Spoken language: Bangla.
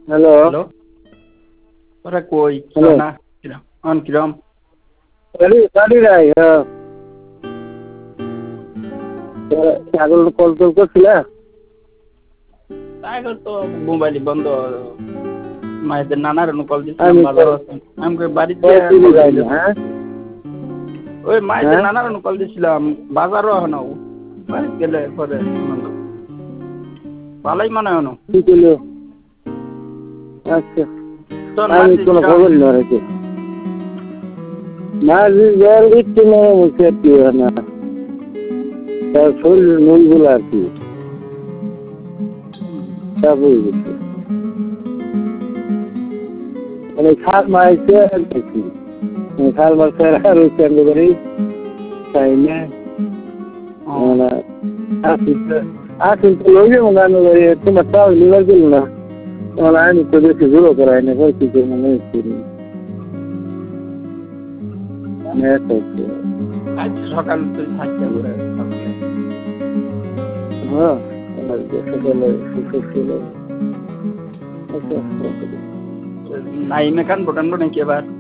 হ্যালো হ্যালো ওরা কই হ্যালো না কিরম কিরম গাড়ি নাই ছাগল কল টল করছিলে তাই তো মোবাইল বন্ধ মায়েদের নানার কল দিছিলাম আমি বাজার আমাকে বাড়িতে কল কল যাই দিলে না হ্যাঁ ওই মায়েদের হ্যাঁ নানার কল দিছিলাম বাজারও এখন বাড়িতে গেলে পরে ভালোই মনে হনো কি করলো আচ্ছা তোর আমি মারছিস কোনো কিরম খবর না রেখে মাছ জল দিচ্ছি না বলছে আর কি না তার শরীর নুনগুলো আর কি তা বুঝে গেছে মানে খাল মারছে আর কি খাল মারছে আর ওই কেন্দ্র করে তাই না মানে আসিল তো লই যাবো গান করে তোমার তাও লিভার গেল না তোমার আইনি তো বেশি জোরো করায় না কি করে মনে হচ্ছে আজ সকাল তুই থাকতে পারে হ্যাঁ সকালে সুস্থ ছিল নাইমে কানবো নাকি এবার